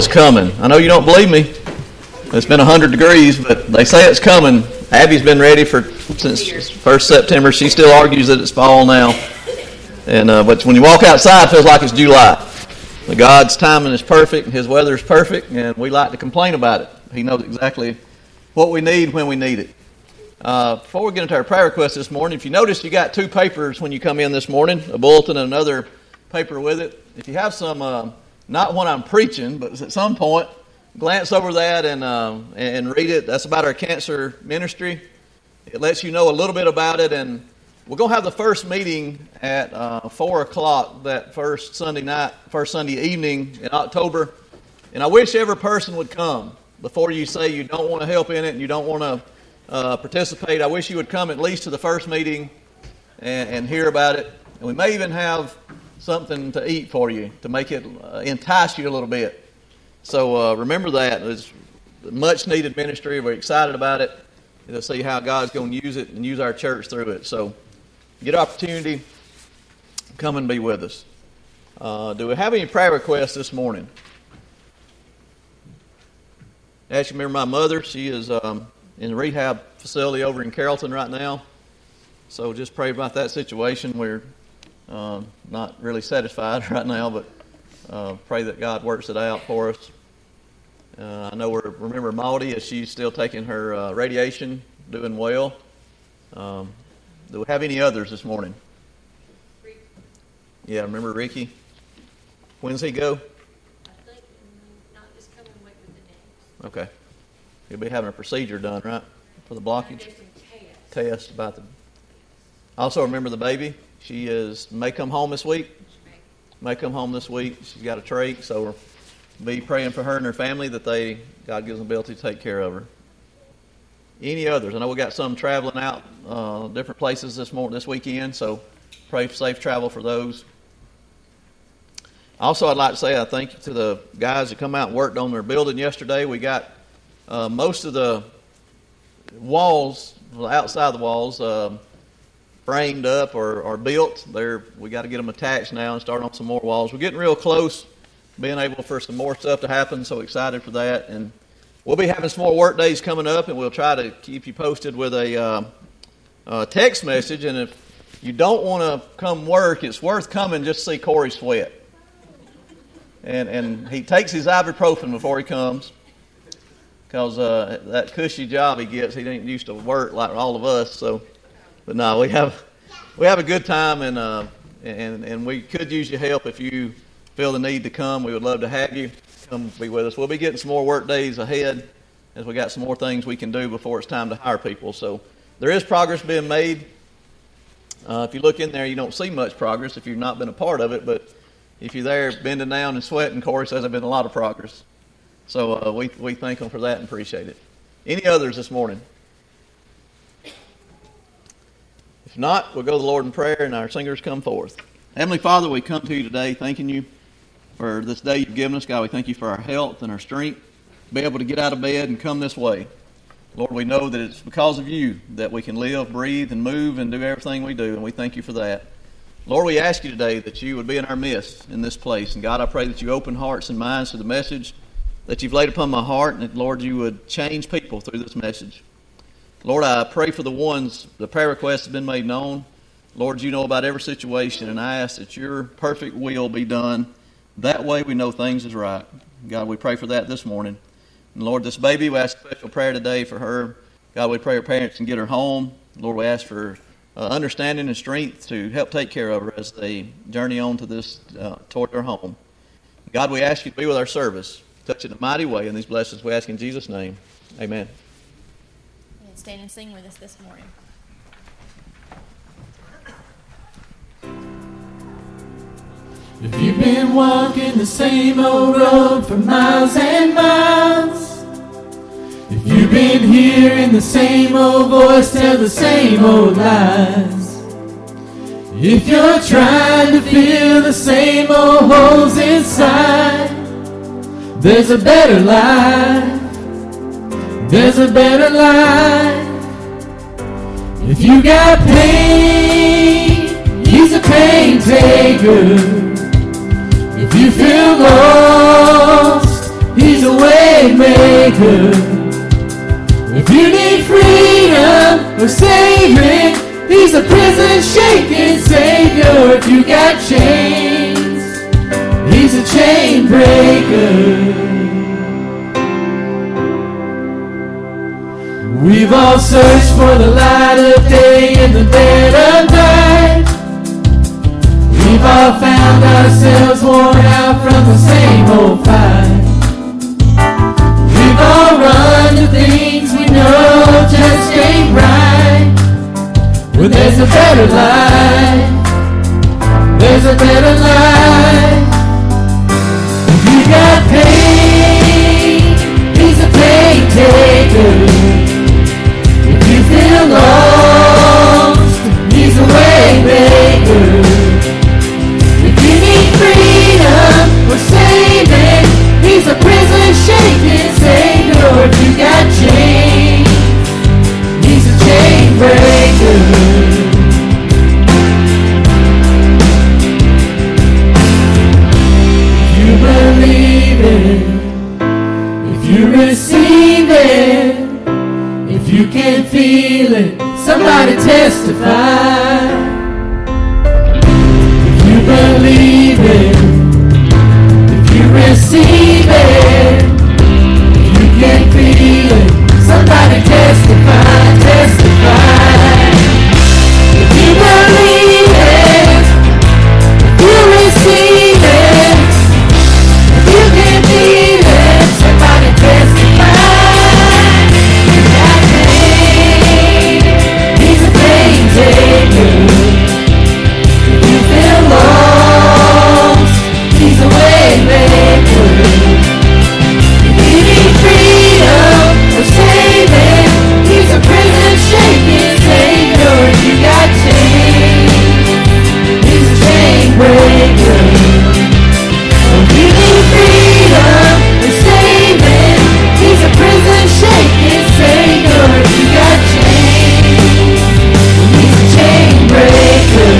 It's coming. I know you don't believe me. It's been 100 degrees, but they say it's coming. Abby's been ready since 1st September. She still argues that it's fall now. But when you walk outside, it feels like it's July. But God's timing is perfect, and His weather is perfect, and we like to complain about it. He knows exactly what we need when we need it. Before we get into our prayer request this morning, if you notice, you got two papers when you come in this morning, a bulletin and another paper with it. If you have some, not when I'm preaching, but at some point, glance over that and read it. That's about our cancer ministry. It lets you know a little bit about it, and we're going to have the first meeting at 4 o'clock that first Sunday evening in October. And I wish every person would come. Before you say you don't want to help in it and you don't want to participate, I wish you would come at least to the first meeting and hear about it. And we may even have something to eat for you to make it entice you a little bit. So remember that. It's a much needed ministry. We're excited about it. To see how God's going to use it and use our church through it. So get opportunity, come and be with us. Do we have any prayer requests this morning? Actually, remember my mother. She is in the rehab facility over in Carrollton right now. So just pray about that situation. We're not really satisfied right now, but pray that God works it out for us. I know remember Maudie, as she's still taking her radiation, doing well. Do we have any others this morning? Ricky. Yeah, remember Ricky? When's he go? I think not this coming week with the dance. Okay. He'll be having a procedure done, right? For the blockage? Test about the... Also remember the baby. She may come home this week. May come home this week. She's got a trach, so we'll be praying for her and her family that God gives them the ability to take care of her. Any others? I know we got some traveling out different places this weekend, so pray for safe travel for those. Also, I'd like to say I thank you to the guys that come out and worked on their building yesterday. We got most of the walls, outside the walls, framed up or built. We got to get them attached now and start on some more walls. We're getting real close, being able for some more stuff to happen. So excited for that, and we'll be having some more work days coming up, and we'll try to keep you posted with a text message. And if you don't want to come work, it's worth coming just to see Corey sweat. And he takes his ibuprofen before he comes, because that cushy job he gets, he ain't used to work like all of us. So, but no, we have a good time, and we could use your help if you feel the need to come. We would love to have you come be with us. We'll be getting some more work days ahead, as we got some more things we can do before it's time to hire people. So there is progress being made. If you look in there, you don't see much progress if you've not been a part of it, but if you're there bending down and sweating, Corey says there's been a lot of progress. So we thank him for that and appreciate it. Any others this morning? If not, we'll go to the Lord in prayer, and our singers come forth. Heavenly Father, we come to you today thanking you for this day you've given us. God, we thank you for our health and our strength to be able to get out of bed and come this way. Lord, we know that it's because of you that we can live, breathe, and move and do everything we do, and we thank you for that. Lord, we ask you today that you would be in our midst in this place. And God, I pray that you open hearts and minds to the message that you've laid upon my heart, and that, Lord, you would change people through this message. Lord, I pray for the prayer requests have been made known. Lord, you know about every situation, and I ask that your perfect will be done. That way we know things is right. God, we pray for that this morning. And Lord, this baby, we ask a special prayer today for her. God, we pray her parents can get her home. Lord, we ask for understanding and strength to help take care of her as they journey on to this toward their home. God, we ask you to be with our service. Touch it in a mighty way in these blessings. We ask in Jesus' name. Amen. And stand and sing with us this morning. If you've been walking the same old road for miles and miles, if you've been hearing the same old voice tell the same old lies, if you're trying to fill the same old holes inside, there's a better life. There's a better life. If you got pain, he's a pain taker. If you feel lost, way maker. If you need freedom or saving, He's a prison shaking Savior. If you got chains, He's a chain breaker. We've all searched for the light of day in the dead of night. We've all found ourselves worn out from the same old fight. We've all run to things we know just ain't right. But there's a better life. There's a better life. If you got pain, He's a pain taker. If you feel lost, He's a way maker. If you need freedom or saving, He's a prison shaking Savior. If you got chains, He's a chain breaker. If you believe it, if you receive it, if you can feel it, somebody testify. If you believe it, if you receive it, if you can feel it, somebody testify, testify. If you believe it, if you receive it, if you can feel it, somebody testify. He's a pain taker. If you feel lost, He's a way maker. If you need freedom or saving, He's a prison shaking Savior. If you got chains, He's a chain breaker. If you need freedom or saving, He's a prison shaking Savior. If you got chains, He's a chain breaker.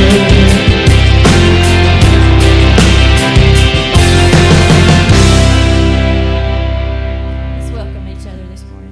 Let's welcome each other this morning.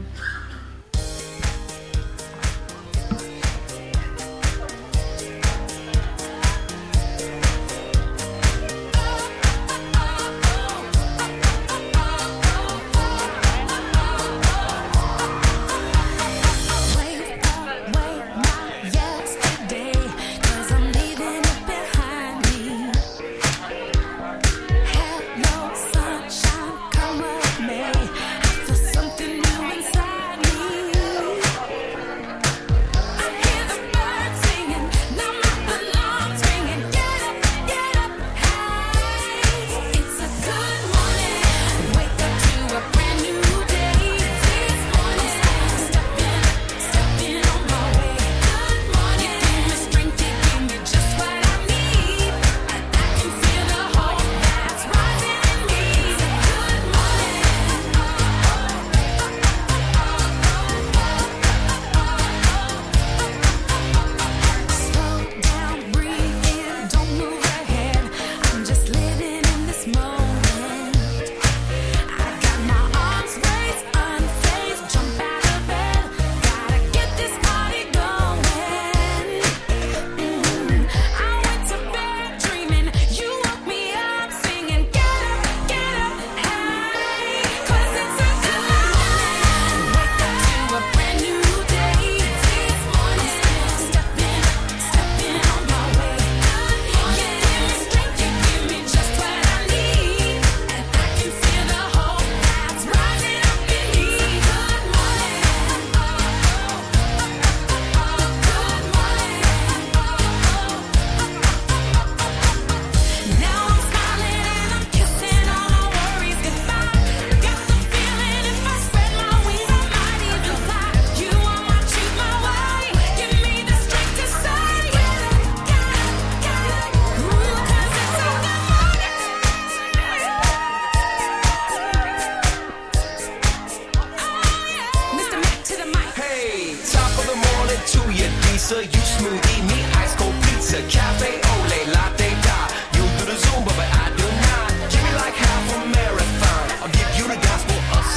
pizza, you smoothie, me ice cold pizza, cafe ole, latte da. You do the Zumba, but I do not. Give me like half a marathon. I'll give you the gospel of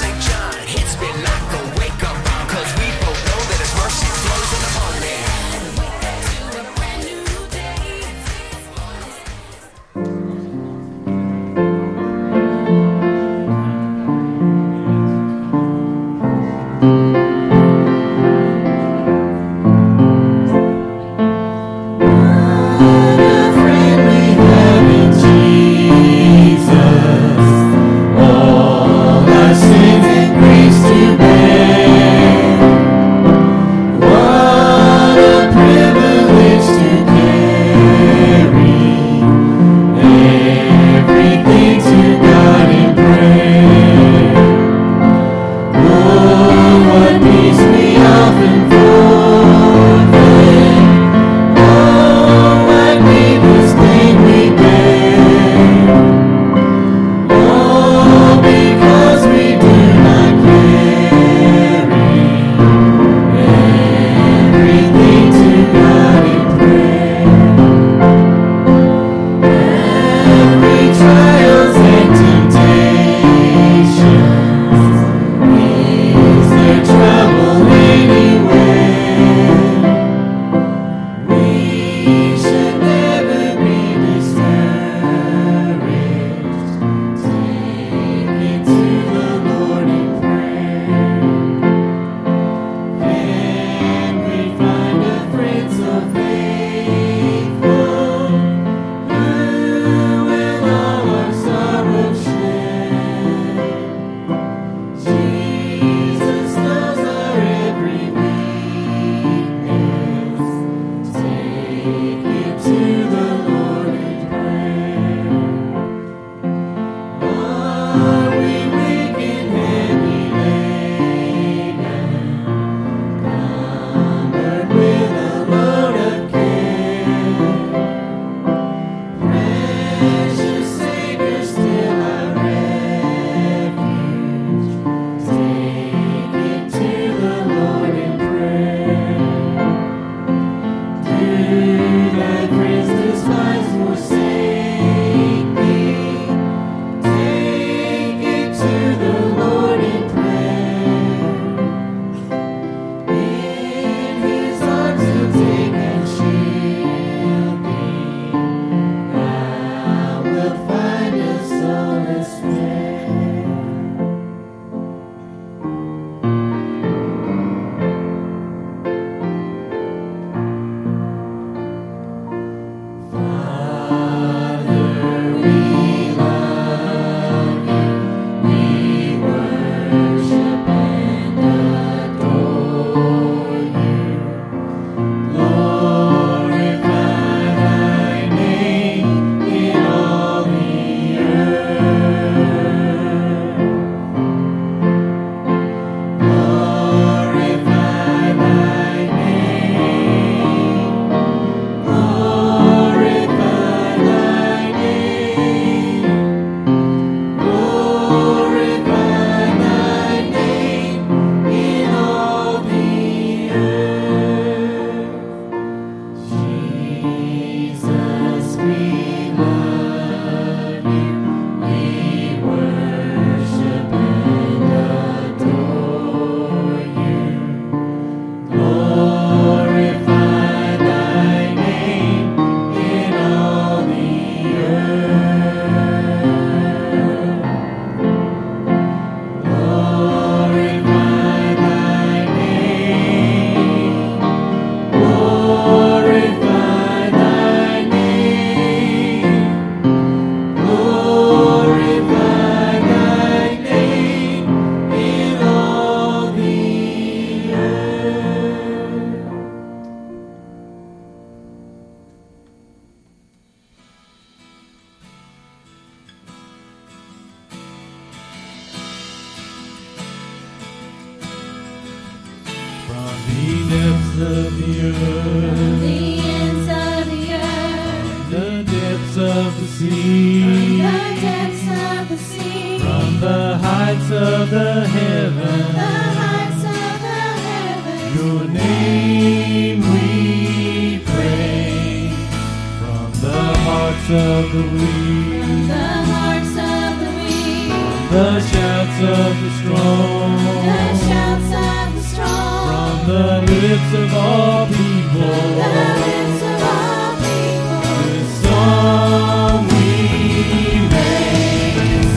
the depths of the earth, the ends of the earth, the depths of the sea, the depths of the sea, from the heights of the heavens, the heights of the heavens. your name we praise. From the hearts of the weak, From the hearts of the weak, the shouts of the strong, the shouts of the strong, from the lips of all people, the lips of all people. this song we raise.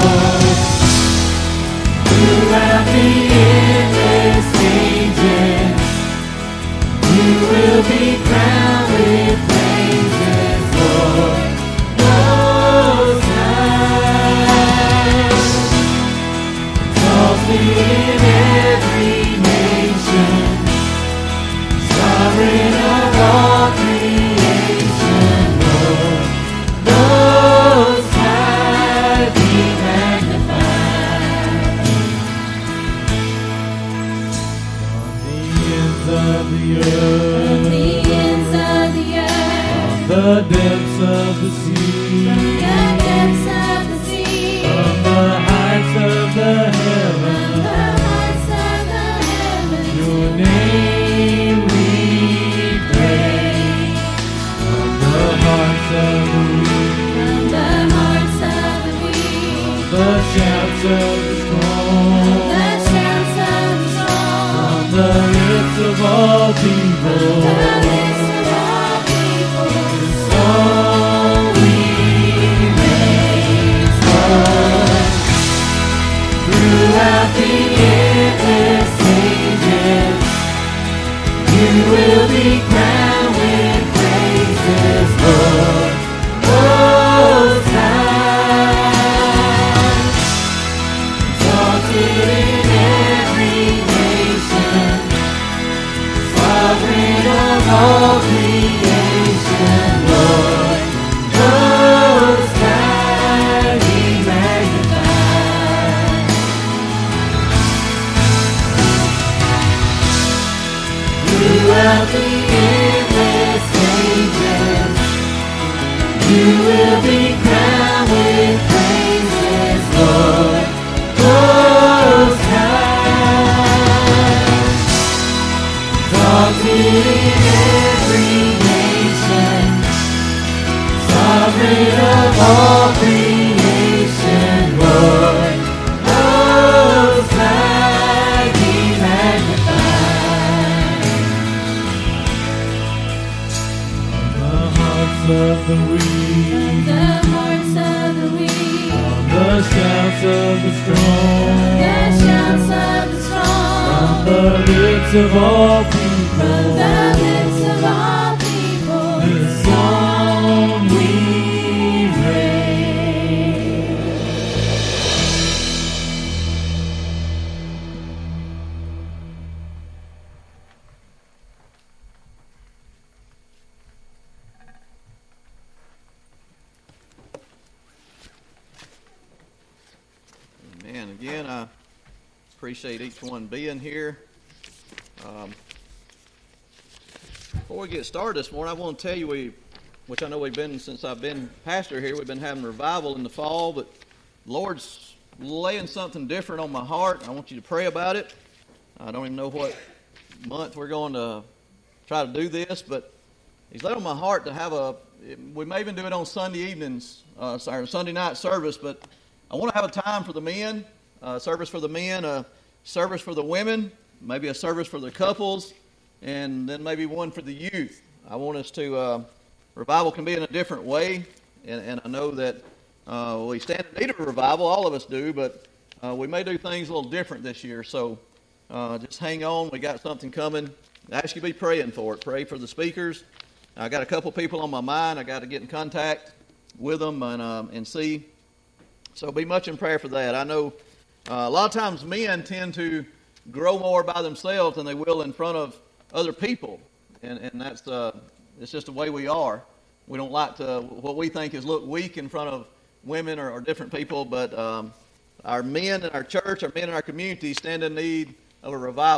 Throughout the endless ages, you will be crowned with praises, Lord Most High. Exalted in every nation, sovereign of all creation, Lord Most High, be magnified. From the ends of the From earth, the ends of the earth, the depths of the sea, the depths of the sea, from the heights of the from heavens, the heights of the heavens. your name we praise. From the hearts of the weak, From the hearts of the weak, the shouts of the strong, the shouts of the strong, from the lips of all people, the lips of all people. this song we raise, Lord. Throughout the endless ages, you will be crowned with praises, Lord Most High. Exalted in every nation, sovereign of all creation, Lord Most High, be magnified. Throughout the endless ages, you will be crowned with praises, Lord Most High. Exalted in every nation, sovereign of all creation, Lord Most High, be magnified. From the hearts of the From weak, the hearts of the weak, from the shouts of the strong, the shouts of the strong, from the lips of all from people, the lips of all people. this song we raise. Man, again, I appreciate each one being here. Before we get started this morning, I want to tell you, which I know we've been, since I've been pastor here, we've been having revival in the fall, but the Lord's laying something different on my heart. I want you to pray about it. I don't even know what month we're going to try to do this, but He's laid on my heart to have we may even do it on Sunday evenings, Sunday night service, but I want to have a time for the men, service for the men, a service for the women, maybe a service for the couples, and then maybe one for the youth. I want us to, revival can be in a different way, and I know that we stand in need of a revival, all of us do, but we may do things a little different this year, so just hang on. We got something coming. I ask you to be praying for it. Pray for the speakers. I got a couple people on my mind. I got to get in contact with them and see. So be much in prayer for that. I know a lot of times men tend to grow more by themselves than they will in front of other people, and that's it's just the way we are. We don't like to what we think is look weak in front of women or different people, but our men in our church, our men in our community stand in need of a revival.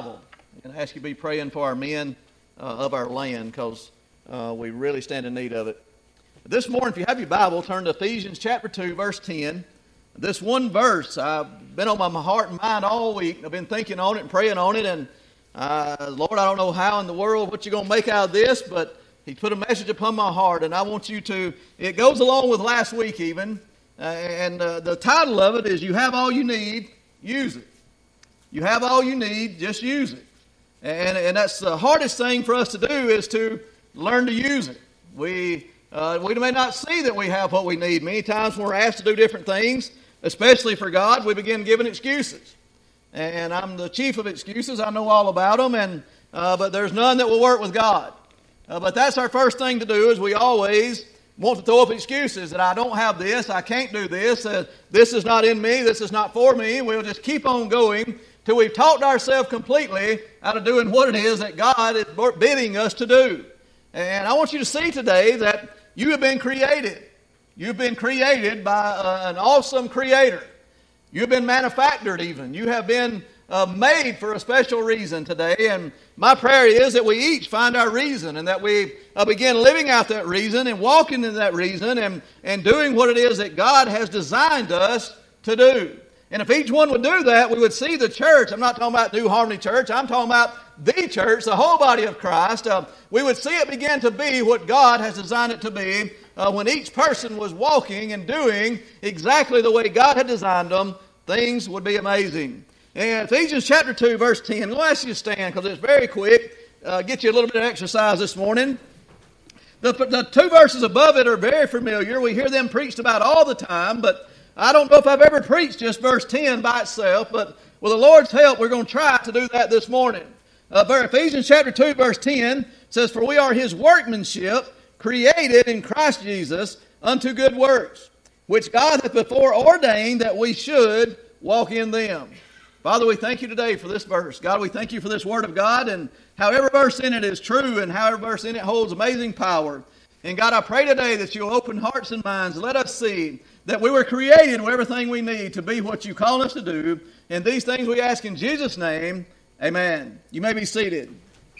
And I ask you to be praying for our men of our land, because we really stand in need of it. This morning, if you have your Bible, turn to Ephesians chapter 2, verse 10. This one verse, I've been on my heart and mind all week. I've been thinking on it and praying on it. And Lord, I don't know how in the world, what you're going to make out of this, but He put a message upon my heart. And I want you to, it goes along with last week even. And the title of it is, You Have All You Need, Use It. You have all you need, just use it. And that's the hardest thing for us to do, is to learn to use it. We may not see that we have what we need. Many times when we're asked to do different things, especially for God, we begin giving excuses. And I'm the chief of excuses. I know all about them, but there's none that will work with God. But that's our first thing to do, is we always want to throw up excuses that I don't have this, I can't do this, this is not in me, this is not for me. We'll just keep on going till we've talked ourselves completely out of doing what it is that God is bidding us to do. And I want you to see today that you have been created. You've been created by an awesome Creator. You've been manufactured even. You have been made for a special reason today. And my prayer is that we each find our reason, and that we begin living out that reason and walking in that reason and doing what it is that God has designed us to do. And if each one would do that, we would see the church. I'm not talking about New Harmony Church. I'm talking about the church, the whole body of Christ. We would see it begin to be what God has designed it to be when each person was walking and doing exactly the way God had designed them. Things would be amazing. And Ephesians chapter 2, verse 10. I'm going to ask you to stand because it's very quick. Get you a little bit of exercise this morning. The two verses above it are very familiar. We hear them preached about all the time, but I don't know if I've ever preached just verse 10 by itself, but with the Lord's help, we're going to try to do that this morning. Ephesians chapter 2, verse 10 says, For we are His workmanship, created in Christ Jesus unto good works, which God hath before ordained that we should walk in them. Father, we thank you today for this verse. God, we thank you for this word of God, and how every verse in it is true, and how every verse in it holds amazing power. And God, I pray today that you'll open hearts and minds. Let us see that we were created with everything we need to be what you call us to do. And these things we ask in Jesus' name. Amen. You may be seated.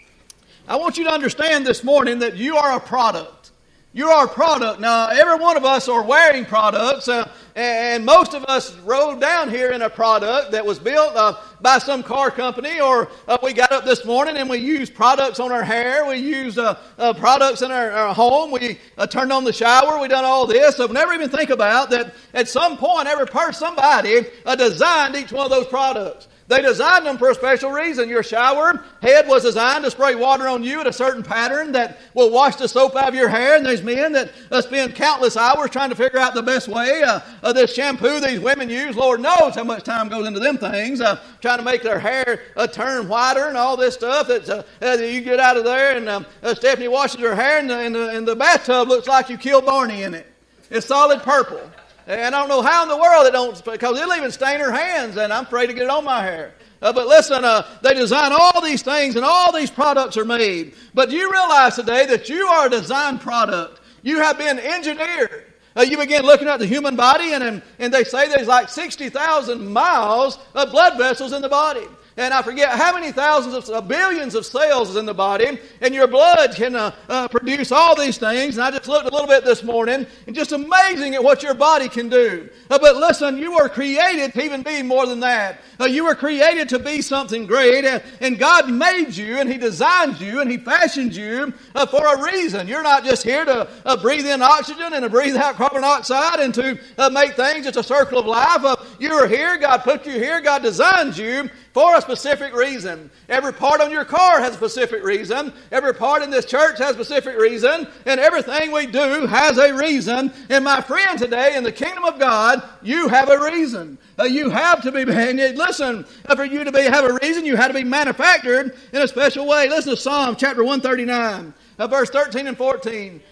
I want you to understand this morning that you are a product. You are a product. Now, every one of us are wearing products, and most of us rode down here in a product that was built by some car company, or we got up this morning and we used products on our hair, we used products in our home, we turned on the shower, we done all this. So never even think about that at some point somebody designed each one of those products. They designed them for a special reason. Your shower head was designed to spray water on you at a certain pattern that will wash the soap out of your hair. And there's men that spend countless hours trying to figure out the best way. This shampoo these women use, Lord knows how much time goes into them things, trying to make their hair turn whiter and all this stuff. That you get out of there, and Stephanie washes her hair, and the bathtub looks like you killed Barney in it. It's solid purple. And I don't know how in the world it don't, because it'll even stain her hands, and I'm afraid to get it on my hair. But listen, they design all these things, and all these products are made. But do you realize today that you are a designed product? You have been engineered. You begin looking at the human body, and they say there's like 60,000 miles of blood vessels in the body. And I forget how many thousands of billions of cells is in the body, and your blood can produce all these things. And I just looked a little bit this morning, and just amazing at what your body can do. But listen, you were created to even be more than that. You were created to be something great, and God made you, and He designed you, and He fashioned you for a reason. You're not just here to breathe in oxygen and to breathe out carbon dioxide and to make things just a circle of life. You are here. God put you here. God designed you for a specific reason. Every part on your car has a specific reason. Every part in this church has a specific reason. And everything we do has a reason. And my friend, today in the kingdom of God, you have a reason. You have to be, listen, for you to have a reason, you have to be manufactured in a special way. Listen to Psalm chapter 139, verse 13 and 14.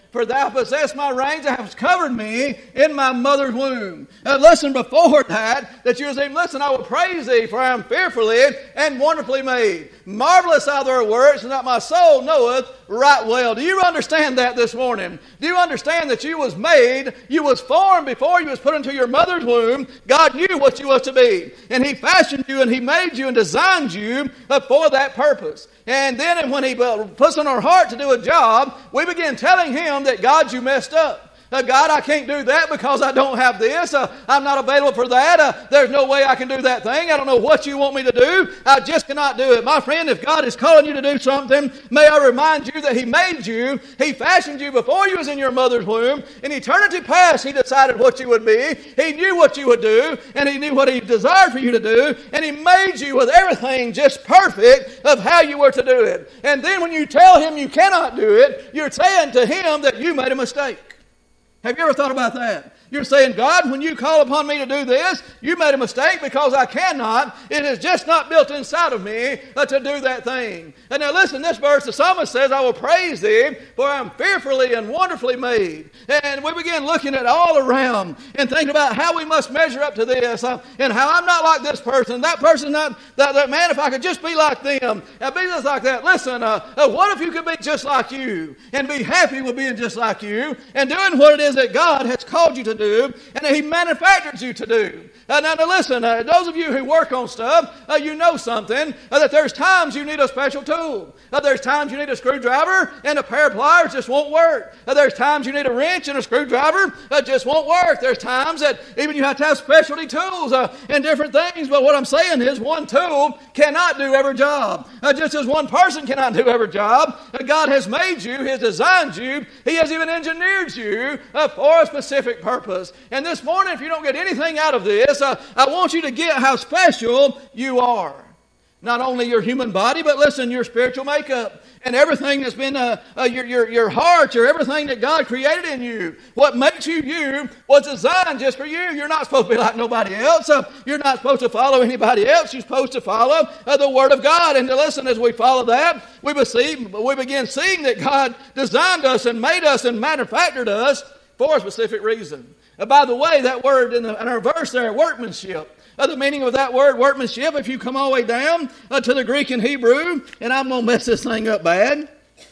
For thou possessed my reins, thou hast covered me in my mother's womb. Listen, before that you was even, listen, I will praise thee, for I am fearfully and wonderfully made. Marvelous are thy works, and that my soul knoweth right well. Do you understand that this morning? Do you understand that you was made, you was formed before you was put into your mother's womb? God knew what you was to be. And He fashioned you and He made you and designed you for that purpose. And then when He puts on our heart to do a job, we begin telling Him that, God, you messed up. God, I can't do that because I don't have this. I'm not available for that. There's no way I can do that thing. I don't know what you want me to do. I just cannot do it. My friend, if God is calling you to do something, may I remind you that He made you. He fashioned you before you was in your mother's womb. In eternity past, He decided what you would be. He knew what you would do, and He knew what He desired for you to do, and He made you with everything just perfect of how you were to do it. And then when you tell Him you cannot do it, you're saying to Him that you made a mistake. Have you ever thought about that? You're saying, God, when you call upon me to do this, you made a mistake because I cannot. It is just not built inside of me to do that thing. And now listen, this verse, the psalmist says, I will praise thee, for I am fearfully and wonderfully made. And we begin looking at all around and thinking about how we must measure up to this and how I'm not like this person, that person, not that man, if I could just be like them, and be just like that. Listen, what if you could be just like you and be happy with being just like you and doing what it is that God has called you to do and that He manufactured you to do. Now listen, those of you who work on stuff, you know something, that there's times you need a special tool. There's times you need a screwdriver and a pair of pliers just won't work. There's times you need a wrench and a screwdriver that just won't work. There's times that even you have to have specialty tools and different things. But what I'm saying is one tool cannot do every job. Just as one person cannot do every job, God has made you, He has designed you, He has even engineered you for a specific purpose. And this morning, if you don't get anything out of this, I want you to get how special you are. Not only your human body, but listen, your spiritual makeup and everything that's been your heart, your everything that God created in you. What makes you you was designed just for you. You're not supposed to be like nobody else. You're not supposed to follow anybody else. You're supposed to follow the Word of God. And to listen, as we follow that, we begin seeing that God designed us and made us and manufactured us for a specific reason. By the way, that word in our verse there, workmanship. The meaning of that word, workmanship, if you come all the way down to the Greek and Hebrew, and I'm going to mess this thing up bad,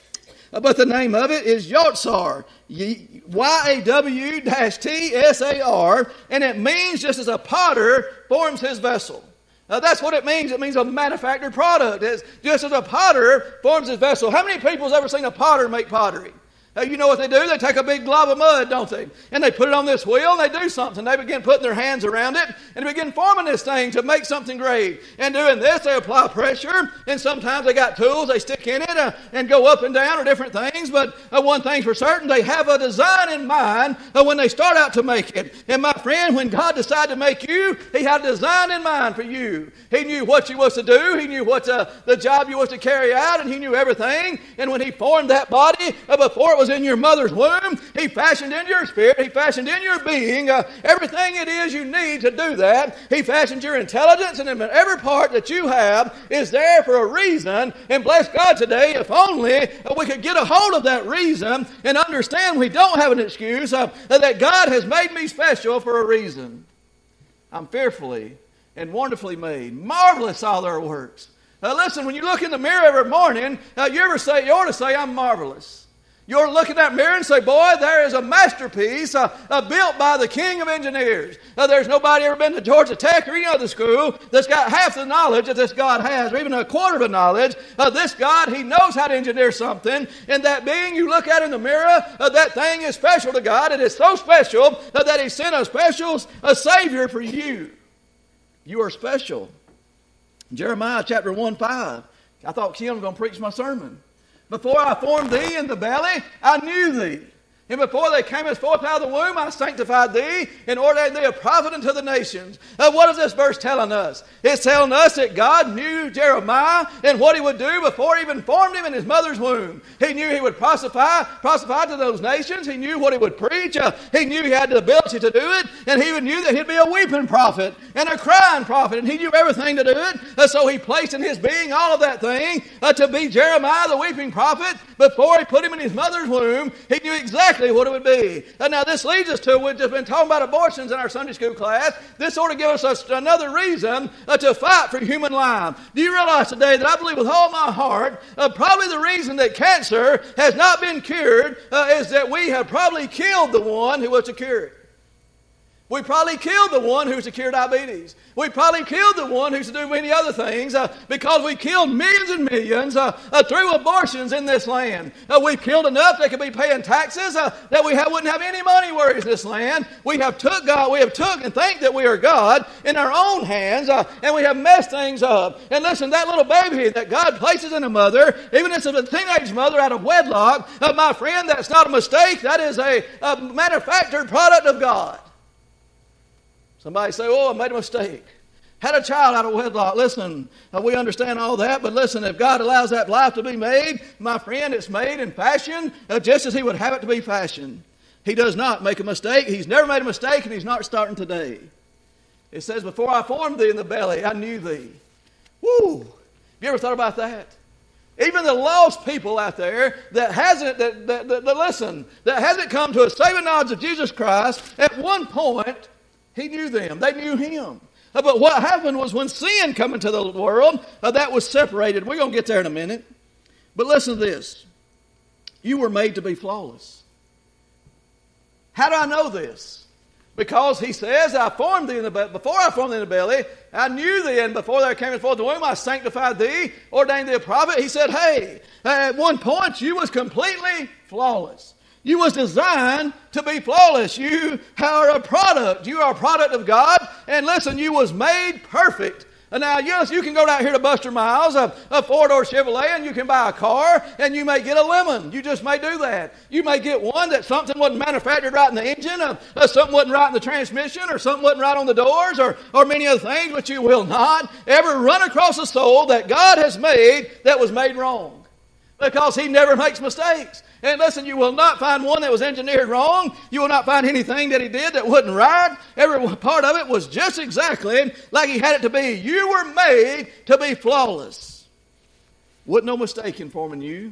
but the name of it is Yatsar, Y-A-W-T-S-A-R, and it means just as a potter forms his vessel. That's what it means. It means a manufactured product. It's just as a potter forms his vessel. How many people has ever seen a potter make pottery? You know what they do? They take a big glob of mud, don't they? And they put it on this wheel and they do something. They begin putting their hands around it and they begin forming this thing to make something great. And doing this, they apply pressure. And sometimes they got tools they stick in it and go up and down or different things. But one thing's for certain, they have a design in mind when they start out to make it. And my friend, when God decided to make you, He had a design in mind for you. He knew what you was to do. He knew what the job you was to carry out. And He knew everything. And when He formed that body before it was in your mother's womb, He fashioned in your spirit, He fashioned in your being everything it is you need to do that. He fashioned your intelligence, and every part that you have is there for a reason. And bless God today, if only we could get a hold of that reason and understand we don't have an excuse, that God has made me special for a reason. I'm fearfully and wonderfully made. Marvelous are their works. Listen, when you look in the mirror every morning, you ought to say, I'm marvelous. You ought to look in that mirror and say, boy, there is a masterpiece built by the king of engineers. There's nobody ever been to Georgia Tech or any other school that's got half the knowledge that this God has, or even a quarter of the knowledge. This God, He knows how to engineer something. And that being you look at in the mirror, that thing is special to God. It is so special that He sent a Savior for you. You are special. Jeremiah chapter 1:5. I thought Kim was going to preach my sermon. Before I formed thee in the belly, I knew thee. And before they came forth out of the womb, I sanctified thee and ordained thee a prophet unto the nations. What is this verse telling us? It's telling us that God knew Jeremiah and what he would do before he even formed him in his mother's womb. He knew he would prophesy to those nations. He knew what he would preach. He knew he had the ability to do it. And he knew that he'd be a weeping prophet and a crying prophet. And he knew everything to do it. So he placed in his being all of that thing to be Jeremiah the weeping prophet. Before he put him in his mother's womb, he knew exactly what it would be. And now this leads us to, we've just been talking about abortions in our Sunday school class. This ought to give us another reason to fight for human life. Do you realize today that I believe with all my heart, probably the reason that cancer has not been cured is that we have probably killed the one who was to cure it. We probably killed the one who's to cure diabetes. We probably killed the one who's to do many other things because we killed millions and millions through abortions in this land. We've killed enough they could be paying taxes that we wouldn't have any money worries in this land. We have took and think that we are God in our own hands and we have messed things up. And listen, that little baby that God places in a mother, even if it's a teenage mother out of wedlock, my friend, that's not a mistake. That is a manufactured product of God. Somebody say, oh, I made a mistake. Had a child out of wedlock. Listen, we understand all that, but listen, if God allows that life to be made, my friend, it's made in fashion just as he would have it to be fashioned. He does not make a mistake. He's never made a mistake, and he's not starting today. It says, before I formed thee in the belly, I knew thee. Woo! Have you ever thought about that? Even the lost people out there that hasn't come to a saving knowledge of Jesus Christ, at one point, he knew them. They knew him. But what happened was when sin came into the world, that was separated. We're going to get there in a minute. But listen to this. You were made to be flawless. How do I know this? Because he says, before I formed thee in the belly, I knew thee, and before thou camest forth the womb, I sanctified thee, ordained thee a prophet. He said, hey, at one point you was completely flawless. You was designed to be flawless. You are a product. You are a product of God. And listen, you was made perfect. And now, yes, you can go down here to Buster Miles, a four-door Chevrolet, and you can buy a car, and you may get a lemon. You just may do that. You may get one that something wasn't manufactured right in the engine, something wasn't right in the transmission, or something wasn't right on the doors, or many other things, but you will not ever run across a soul that God has made that was made wrong. Because he never makes mistakes. And listen, you will not find one that was engineered wrong. You will not find anything that he did that wasn't right. Every part of it was just exactly like he had it to be. You were made to be flawless. Wasn't no mistake in forming you.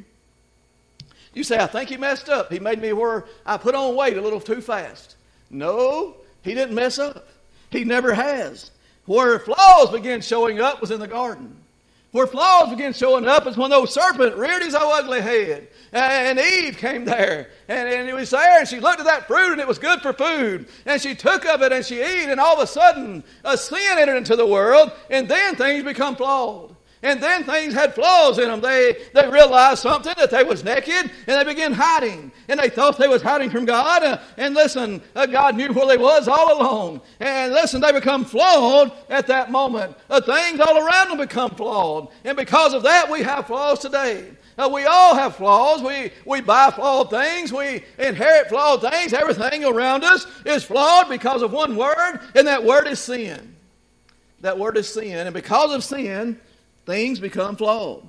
You say, I think he messed up. He made me where I put on weight a little too fast. No, he didn't mess up. He never has. Where flaws began showing up was in the garden. Where flaws began showing up is when those serpent reared his old ugly head. And Eve came there. And he was there, and she looked at that fruit, and it was good for food. And she took of it, and she ate, and all of a sudden, a sin entered into the world, and then things become flawed. And then things had flaws in them. They realized something, that they was naked, and they began hiding. And they thought they was hiding from God. And listen, God knew where they was all along. And listen, they become flawed at that moment. Things all around them become flawed. And because of that, we have flaws today. We all have flaws. We buy flawed things. We inherit flawed things. Everything around us is flawed because of one word, and that word is sin. That word is sin. And because of sin, things become flawed.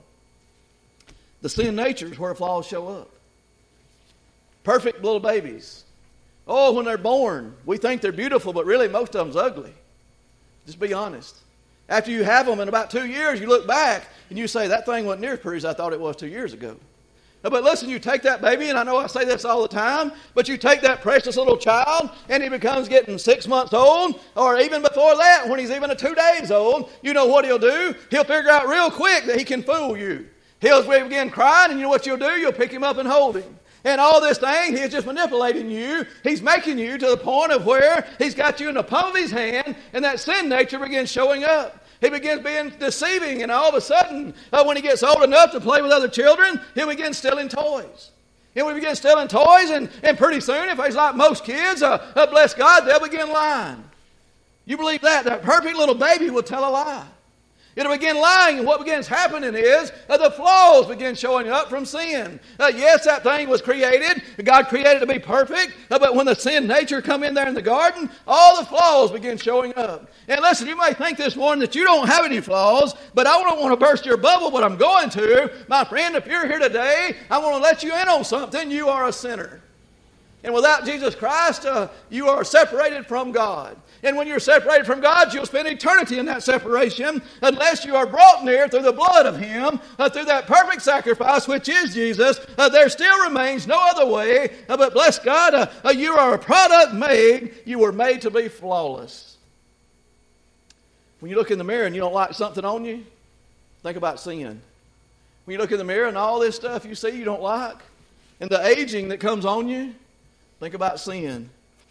The sin nature is where flaws show up. Perfect little babies. Oh, when they're born, we think they're beautiful, but really most of them's ugly. Just be honest. After you have them in about 2 years, you look back and you say, that thing wasn't near as pretty as I thought it was 2 years ago. But listen, you take that baby, and I know I say this all the time, but you take that precious little child, and he becomes getting 6 months old, or even before that, when he's even 2 days old, you know what he'll do? He'll figure out real quick that he can fool you. He'll begin crying, and you know what you'll do? You'll pick him up and hold him. And all this thing, he's just manipulating you. He's making you to the point of where he's got you in the palm of his hand, and that sin nature begins showing up. He begins being deceiving, and all of a sudden, when he gets old enough to play with other children, he'll begin stealing toys. And we begin stealing toys, and pretty soon, if he's like most kids, bless God, they'll begin lying. You believe that? That perfect little baby will tell a lie. It'll begin lying, and what begins happening is the flaws begin showing up from sin. Yes, that thing was created. God created it to be perfect, but when the sin nature come in there in the garden, all the flaws begin showing up. And listen, you may think this morning that you don't have any flaws, but I don't want to burst your bubble, but I'm going to. My friend, if you're here today, I want to let you in on something. You are a sinner. And without Jesus Christ, you are separated from God. And when you're separated from God, you'll spend eternity in that separation unless you are brought near through the blood of Him, through that perfect sacrifice, which is Jesus. There still remains no other way, but bless God, you are a product made. You were made to be flawless. When you look in the mirror and you don't like something on you, think about sin. When you look in the mirror and all this stuff you see you don't like, and the aging that comes on you, think about sin.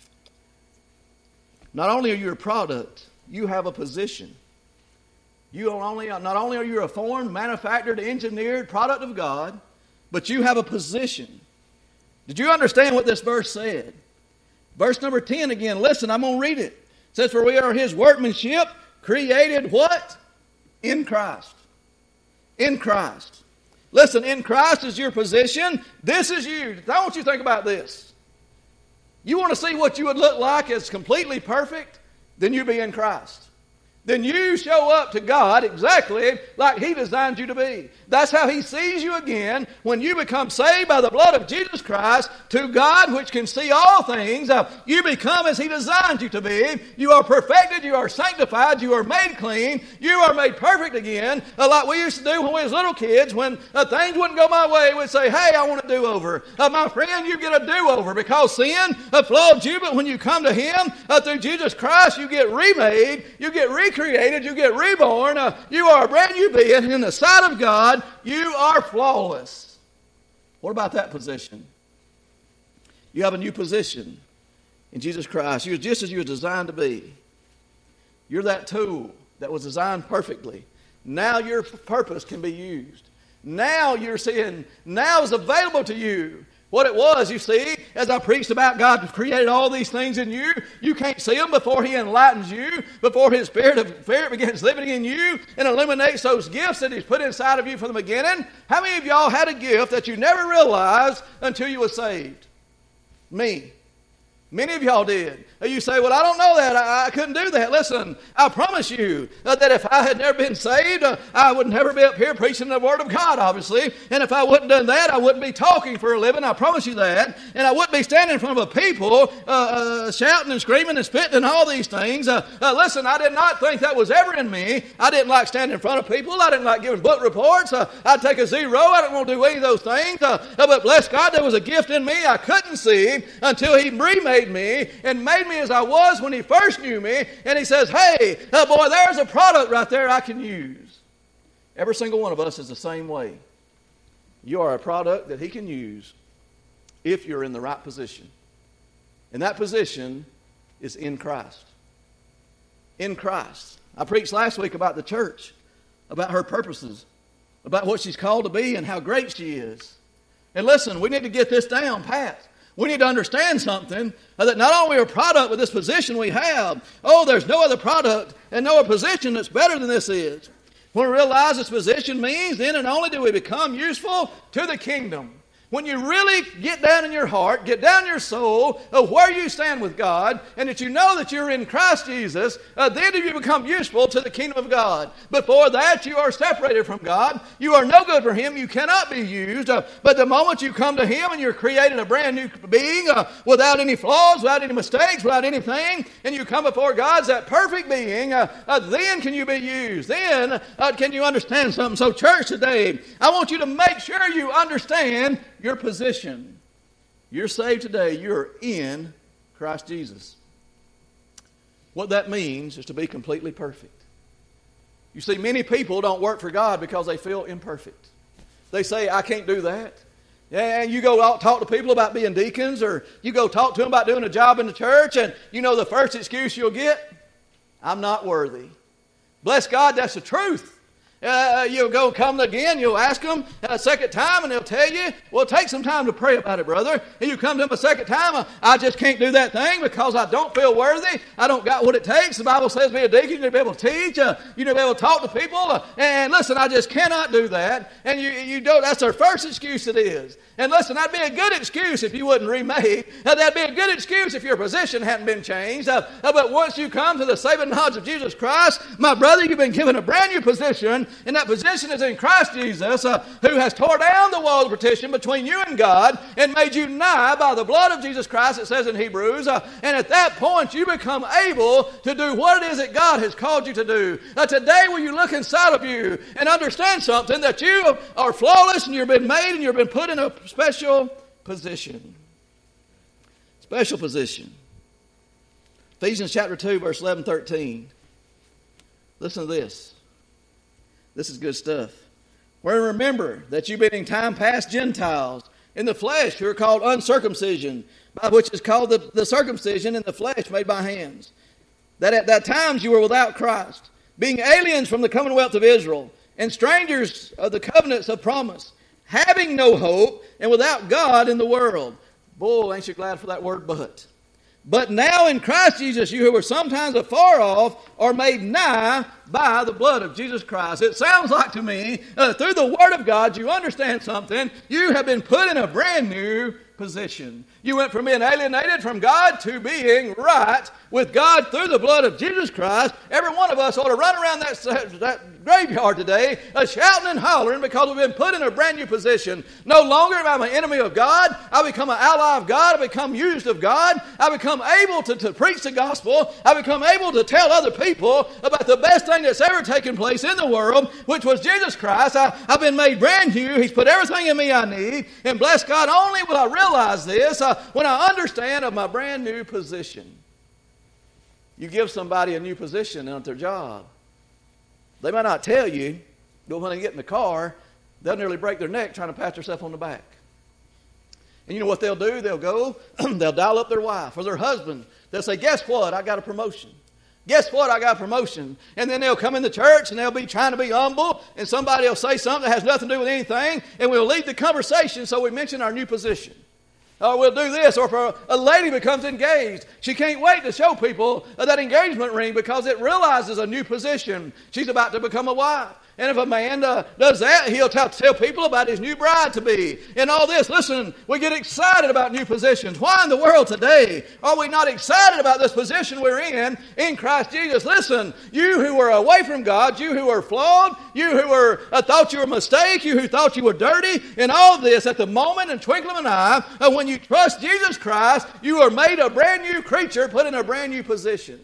Not only are you a product, you have a position. Not only are you a formed, manufactured, engineered product of God, but you have a position. Did you understand what this verse said? Verse number 10 again. Listen, I'm going to read it. It says, for we are His workmanship, created what? In Christ. In Christ. Listen, in Christ is your position. This is you. I want you to think about this. You want to see what you would look like as completely perfect? Then you be in Christ. Then you show up to God exactly like He designed you to be. That's how He sees you again when you become saved by the blood of Jesus Christ to God, which can see all things. You become as He designed you to be. You are perfected. You are sanctified. You are made clean. You are made perfect again. Like we used to do when we was little kids. When things wouldn't go my way, we'd say, hey, I want a do-over. My friend, you get a do-over because sin flawed you. But when you come to Him through Jesus Christ, you get remade. You get recreated. You get reborn. You are a brand new being. In the sight of God, you are flawless. What about that position? You have a new position in Jesus Christ. You're just as you were designed to be. You're that tool that was designed perfectly. Now your purpose can be used. Now you're seeing, now is available to you. What it was, you see, as I preached about God created all these things in you, you can't see them before He enlightens you, before His Spirit begins living in you and illuminates those gifts that He's put inside of you from the beginning. How many of y'all had a gift that you never realized until you were saved? Me. Many of y'all did. You say, well, I don't know that. I couldn't do that. Listen, I promise you that if I had never been saved, I would never be up here preaching the Word of God, obviously. And if I wouldn't done that, I wouldn't be talking for a living. I promise you that. And I wouldn't be standing in front of a people shouting and screaming and spitting and all these things. Listen, I did not think that was ever in me. I didn't like standing in front of people. I didn't like giving book reports. I'd take a zero. I didn't want to do any of those things. But bless God, there was a gift in me I couldn't see until He remade me and made me as I was when He first knew me. And He says, hey, boy, there's a product right there I can use. Every single one of us is the same way. You are a product that He can use if you're in the right position. And that position is in Christ. In Christ. I preached last week about the church, about her purposes, about what she's called to be and how great she is. And listen, we need to get this down pat. We need to understand something, that not only are we a product with this position we have, there's no other product and no other position that's better than this is. When we realize this position means, then and only do we become useful to the kingdom. When you really get down in your heart, get down in your soul of where you stand with God, and that you know that you're in Christ Jesus, then do you become useful to the kingdom of God. Before that, you are separated from God. You are no good for Him. You cannot be used. But the moment you come to Him and you're created a brand new being without any flaws, without any mistakes, without anything, and you come before God as that perfect being, then can you be used. Then can you understand something. So church today, I want you to make sure you understand your position. You're saved today. You're in Christ Jesus. What that means is to be completely perfect. You see, many people don't work for God because they feel imperfect. They say, I can't do that. Yeah, and you go talk to people about being deacons, or you go talk to them about doing a job in the church, and you know the first excuse you'll get, I'm not worthy. Bless God, that's the truth. You'll go come again, you'll ask them a second time, and they'll tell you, well, take some time to pray about it, brother. And you come to them a second time, I just can't do that thing because I don't feel worthy. I don't got what it takes. The Bible says be a deacon, you need to be able to teach, you need to be able to talk to people. And listen, I just cannot do that. And you don't, that's their first excuse it is. And listen, that'd be a good excuse if you wasn't remade. That'd be a good excuse if your position hadn't been changed. But once you come to the saving knowledge of Jesus Christ, my brother, you've been given a brand new position, and that position is in Christ Jesus, who has tore down the wall of partition between you and God and made you nigh by the blood of Jesus Christ, it says in Hebrews. And at that point, you become able to do what it is that God has called you to do. Today, will you look inside of you and understand something, that you are flawless and you've been made and you've been put in a special position. Special position. Ephesians chapter 2, verse 11, 13. Listen to this. This is good stuff. Where remember that you've been in time past Gentiles in the flesh, who are called uncircumcision, by which is called the circumcision in the flesh made by hands. That at that times you were without Christ, being aliens from the commonwealth of Israel, and strangers of the covenants of promise, having no hope, and without God in the world. Boy, ain't you glad for that word but. But now in Christ Jesus, you who were sometimes afar off are made nigh by the blood of Jesus Christ. It sounds like to me, through the Word of God, you understand something. You have been put in a brand new position. You went from being alienated from God to being right with God through the blood of Jesus Christ. Every one of us ought to run around that graveyard today shouting and hollering because we've been put in a brand new position. No longer am I an enemy of God. I become an ally of God. I become used of God. I become able to preach the gospel. I become able to tell other people about the best thing that's ever taken place in the world, which was Jesus Christ. I've been made brand new. He's put everything in me I need. And bless God, only will I realize this when I understand of my brand new position. You give somebody a new position at their job. They might not tell you, but when they get in the car, they'll nearly break their neck trying to pat themselves on the back. And you know what they'll do? They'll go, they'll dial up their wife or their husband. They'll say, guess what? I got a promotion. Guess what? I got a promotion. And then they'll come in the church and they'll be trying to be humble, and somebody will say something that has nothing to do with anything, and we'll lead the conversation so we mention our new position. Or we'll do this. Or if a lady becomes engaged, she can't wait to show people that engagement ring because it realizes a new position. She's about to become a wife. And if a man does that, he'll tell people about his new bride to be. And all this, listen, we get excited about new positions. Why in the world today are we not excited about this position we're in Christ Jesus? Listen, you who were away from God, you who were flawed, you who were thought you were a mistake, you who thought you were dirty, and all this at the moment and twinkling of an eye, when you trust Jesus Christ, you are made a brand new creature, put in a brand new position.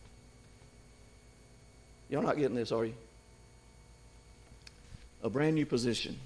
Y'all not getting this, are you? A brand new position.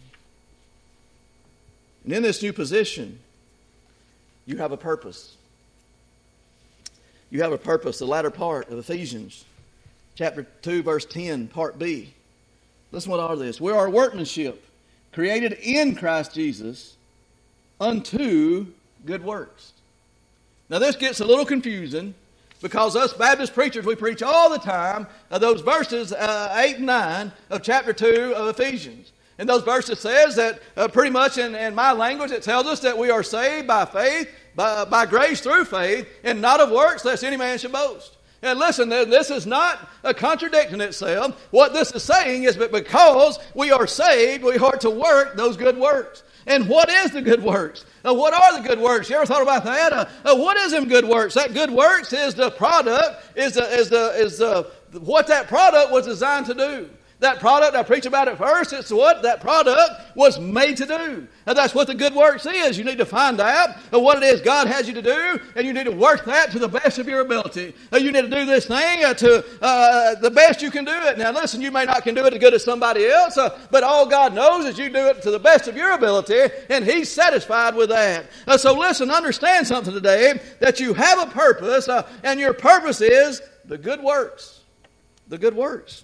And in this new position, you have a purpose. You have a purpose, the latter part of Ephesians chapter 2, verse 10, part B. Listen what all this. We are workmanship, created in Christ Jesus unto good works. Now this gets a little confusing because us Baptist preachers, we preach all the time those verses 8 and 9 of chapter 2 of Ephesians. And those verses says that pretty much in my language, it tells us that we are saved by faith, by grace through faith, and not of works, lest any man should boast. And listen, this is not contradicting itself. What this is saying is that because we are saved, we are to work those good works. And what is the good works? What are the good works? You ever thought about that? What is them good works? That good works is the product, what that product was designed to do. That product, I preach about it first, it's what that product was made to do. And that's what the good works is. You need to find out what it is God has you to do, and you need to work that to the best of your ability. You need to do this thing to the best you can do it. Now listen, you may not can do it as good as somebody else, but all God knows is you do it to the best of your ability, and He's satisfied with that. So listen, understand something today, that you have a purpose, and your purpose is the good works. The good works.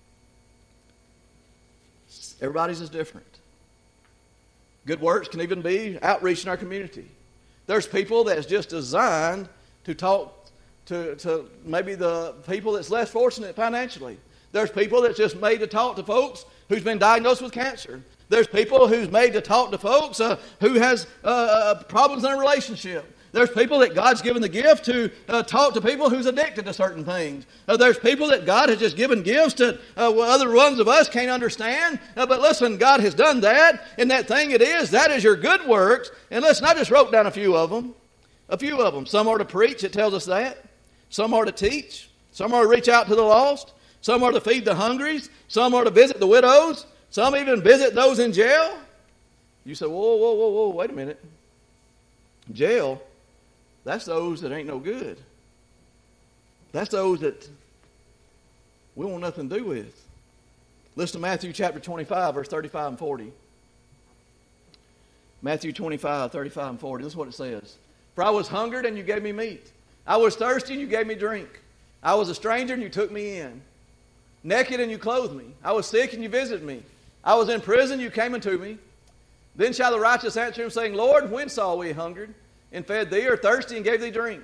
Everybody's is different. Good works can even be outreach in our community. There's people that's just designed to talk to maybe the people that's less fortunate financially. There's people that's just made to talk to folks who's been diagnosed with cancer. There's people who's made to talk to folks who has problems in a relationship. There's people that God's given the gift to talk to people who's addicted to certain things. There's people that God has just given gifts to other ones of us can't understand. But listen, God has done that, and that thing that is your good works. And listen, I just wrote down a few of them. A few of them. Some are to preach, it tells us that. Some are to teach. Some are to reach out to the lost. Some are to feed the hungry. Some are to visit the widows. Some even visit those in jail. You say, whoa, wait a minute. Jail? That's those that ain't no good. That's those that we want nothing to do with. Listen to Matthew chapter 25, verse 35 and 40. Matthew 25, 35 and 40. This is what it says. For I was hungered and you gave me meat. I was thirsty and you gave me drink. I was a stranger and you took me in. Naked and you clothed me. I was sick and you visited me. I was in prison, you came unto me. Then shall the righteous answer him, saying, Lord, when saw we hungered and fed thee, or thirsty and gave thee drink?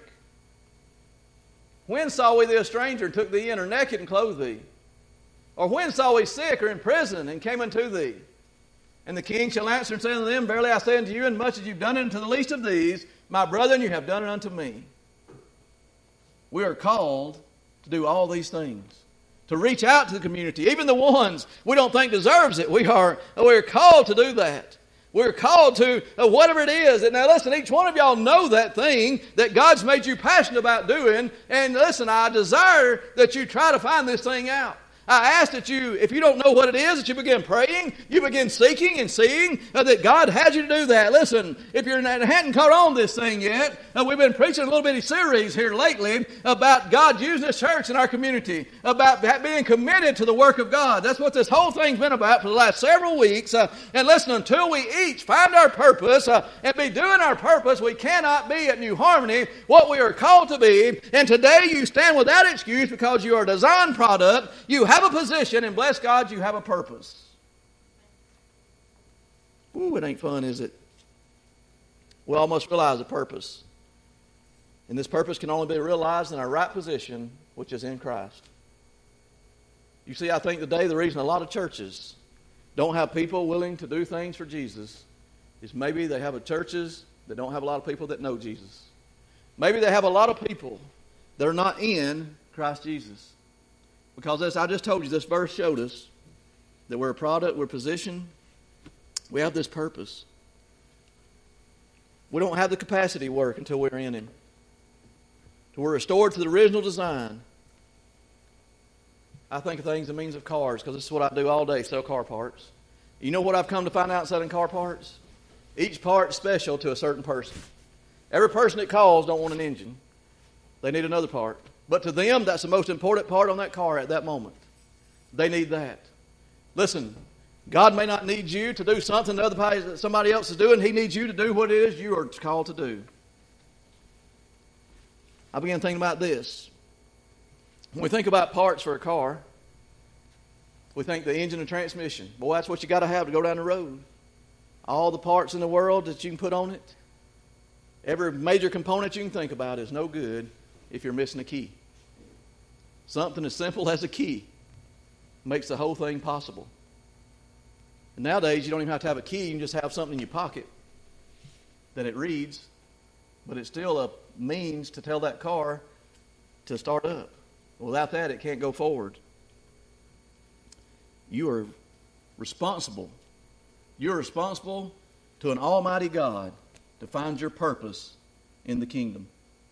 When saw we thee a stranger and took thee in, or naked and clothed thee? Or when saw we sick or in prison and came unto thee? And the king shall answer and say unto them, Verily I say unto you, inasmuch as you've done it unto the least of these, my brethren, you have done it unto me. We are called to do all these things. To reach out to the community, even the ones we don't think deserves it. We're called to do that. We're called to whatever it is. And now listen, each one of y'all know that thing that God's made you passionate about doing. And listen, I desire that you try to find this thing out. I ask that you, if you don't know what it is, that you begin praying, you begin seeking and seeing that God has you to do that. Listen, if you hadn't caught on this thing yet, we've been preaching a little bitty series here lately about God using this church in our community, about being committed to the work of God. That's what this whole thing's been about for the last several weeks. And listen, until we each find our purpose and be doing our purpose, we cannot be at New Harmony what we are called to be. And today you stand without excuse because you are a design product. You have a position, and bless God, you have a purpose. Ooh, it ain't fun, is it? We almost realize a purpose. And this purpose can only be realized in our right position, which is in Christ. You see, I think today the reason a lot of churches don't have people willing to do things for Jesus is maybe they have churches that don't have a lot of people that know Jesus. Maybe they have a lot of people that are not in Christ Jesus. Because as I just told you, this verse showed us that we're a product, we're positioned, we have this purpose. We don't have the capacity to work until we're in Him. Till we're restored to the original design. I think of things as means of cars, because this is what I do all day, sell car parts. You know what I've come to find out selling car parts? Each part is special to a certain person. Every person that calls don't want an engine. They need another part. But to them, that's the most important part on that car at that moment. They need that. Listen, God may not need you to do something that somebody else is doing. He needs you to do what it is you are called to do. I began thinking about this. When we think about parts for a car, we think the engine and transmission. Boy, that's what you got to have to go down the road. All the parts in the world that you can put on it, every major component you can think about is no good if you're missing a key. Something as simple as a key makes the whole thing possible. And nowadays, you don't even have to have a key. You can just have something in your pocket that it reads, but it's still a means to tell that car to start up. Without that, it can't go forward. You are responsible. You're responsible to an almighty God to find your purpose in the kingdom.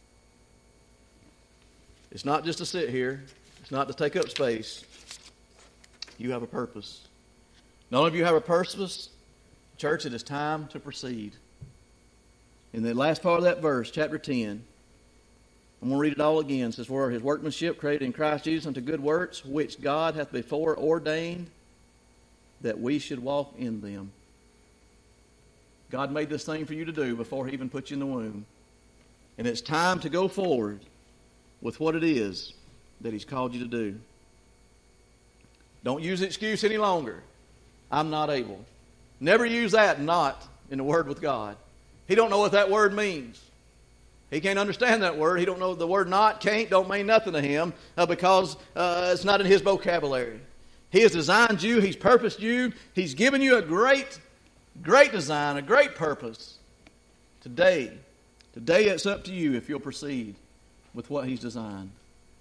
It's not just to sit here. It's not to take up space. You have a purpose. Not only do you have a purpose, church, it is time to proceed. In the last part of that verse, chapter 10, I'm going to read it all again. It says, For His workmanship created in Christ Jesus unto good works, which God hath before ordained that we should walk in them. God made this thing for you to do before He even put you in the womb. And it's time to go forward with what it is that He's called you to do. Don't use the excuse any longer. I'm not able. Never use that not in the Word with God. He don't know what that word means. He can't understand that word. He don't know the word not, can't, don't mean nothing to him because it's not in his vocabulary. He has designed you. He's purposed you. He's given you a great, great design, a great purpose. Today it's up to you if you'll proceed with what he's designed.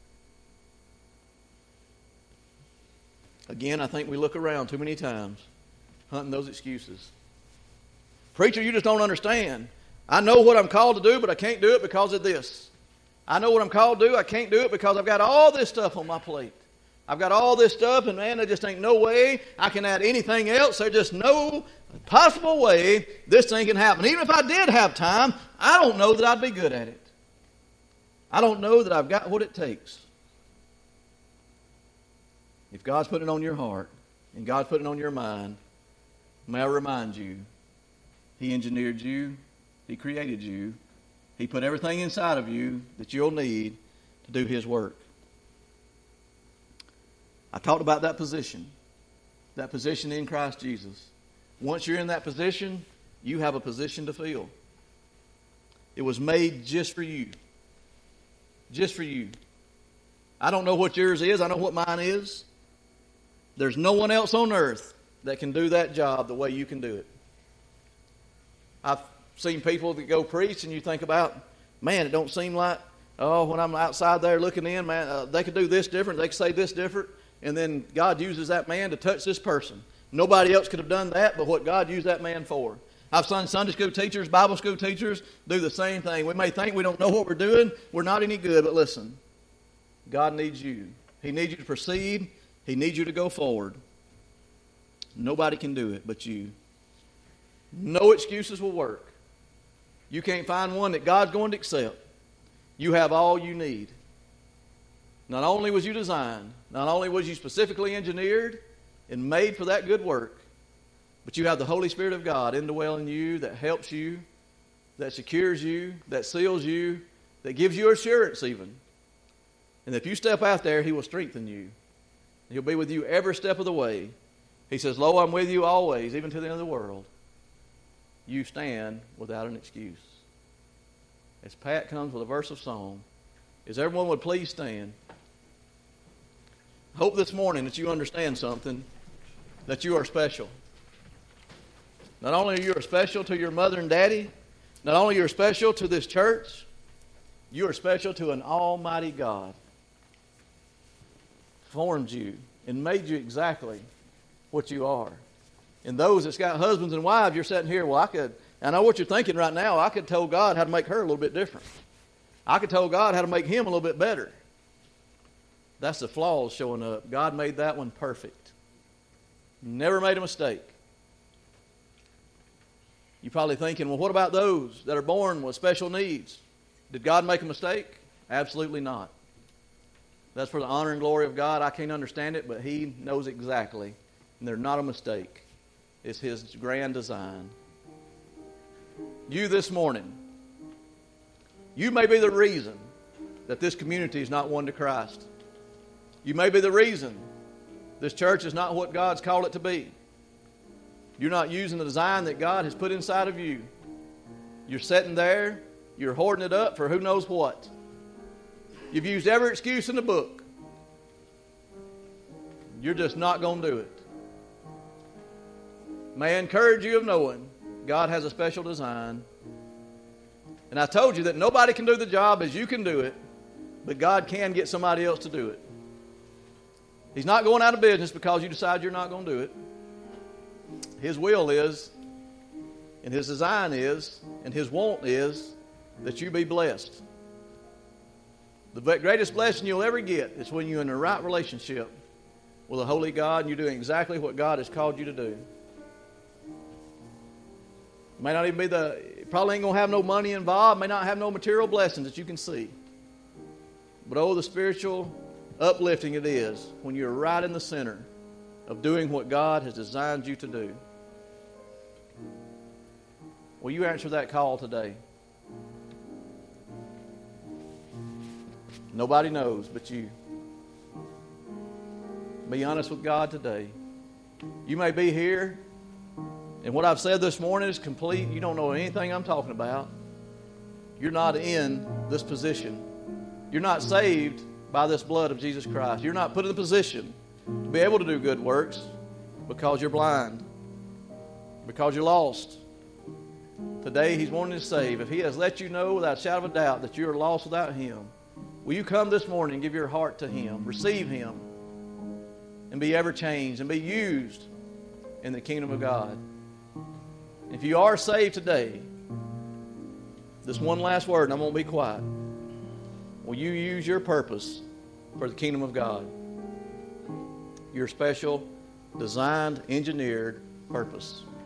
Again, I think we look around too many times hunting those excuses. Preacher, you just don't understand. I know what I'm called to do, but I can't do it because of this. I know what I'm called to do. I can't do it because I've got all this stuff on my plate. I've got all this stuff, and man, there just ain't no way I can add anything else. There's just no possible way this thing can happen. Even if I did have time, I don't know that I'd be good at it. I don't know that I've got what it takes. If God's putting it on your heart, and God's putting it on your mind, may I remind you, He engineered you. He created you. He put everything inside of you that you'll need to do His work. I talked about that position in Christ Jesus. Once you're in that position, you have a position to fill. It was made just for you. Just for you. I don't know what yours is. I know what mine is. There's no one else on earth that can do that job the way you can do it. I've seen people that go preach, and you think about, man, it don't seem like, when I'm outside there looking in, man, they could do this different, they could say this different, and then God uses that man to touch this person. Nobody else could have done that but what God used that man for. I've seen Sunday school teachers, Bible school teachers do the same thing. We may think we don't know what we're doing, we're not any good, but listen, God needs you. He needs you to proceed. He needs you to go forward. Nobody can do it but you. No excuses will work. You can't find one that God's going to accept. You have all you need. Not only was you designed, not only was you specifically engineered and made for that good work, but you have the Holy Spirit of God indwelling you that helps you, that secures you, that seals you, that gives you assurance even. And if you step out there, He will strengthen you. He'll be with you every step of the way. He says, "Lo, I'm with you always, even to the end of the world." You stand without an excuse. As Pat comes with a verse of song, as everyone would please stand. I hope this morning that you understand something, that you are special. Not only are you special to your mother and daddy, not only are you special to this church, you are special to an almighty God. Formed you and made you exactly what you are. And those that's got husbands and wives, you're sitting here, well, I know what you're thinking right now. I could tell God how to make her a little bit different. I could tell God how to make him a little bit better. That's the flaws showing up. God made that one perfect. Never made a mistake. You're probably thinking, well, what about those that are born with special needs? Did God make a mistake? Absolutely not. That's for the honor and glory of God. I can't understand it, but He knows exactly. And they're not a mistake. It's His grand design. You this morning, you may be the reason that this community is not won to Christ. You may be the reason this church is not what God's called it to be. You're not using the design that God has put inside of you. You're sitting there, you're hoarding it up for who knows what. You've used every excuse in the book. You're just not going to do it. May I encourage you of knowing God has a special design. And I told you that nobody can do the job as you can do it, but God can get somebody else to do it. He's not going out of business because you decide you're not going to do it. His will is, and His design is, and His want is that you be blessed. The greatest blessing you'll ever get is when you're in the right relationship with a holy God and you're doing exactly what God has called you to do. May not even be probably ain't going to have no money involved, may not have no material blessings that you can see. But oh, the spiritual uplifting it is when you're right in the center of doing what God has designed you to do. Will you answer that call today? Nobody knows but you. Be honest with God today. You may be here, and what I've said this morning is complete. You don't know anything I'm talking about. you're not in this position. You're not saved by this blood of Jesus Christ. You're not put in a position to be able to do good works because you're blind, because you're lost. Today, He's wanting to save. If He has let you know without a shadow of a doubt that you're lost without Him, will you come this morning and give your heart to Him, receive Him, and be ever changed and be used in the kingdom of God? If you are saved today, this one last word, and I'm going to be quiet. Will you use your purpose for the kingdom of God? Your special, designed, engineered purpose.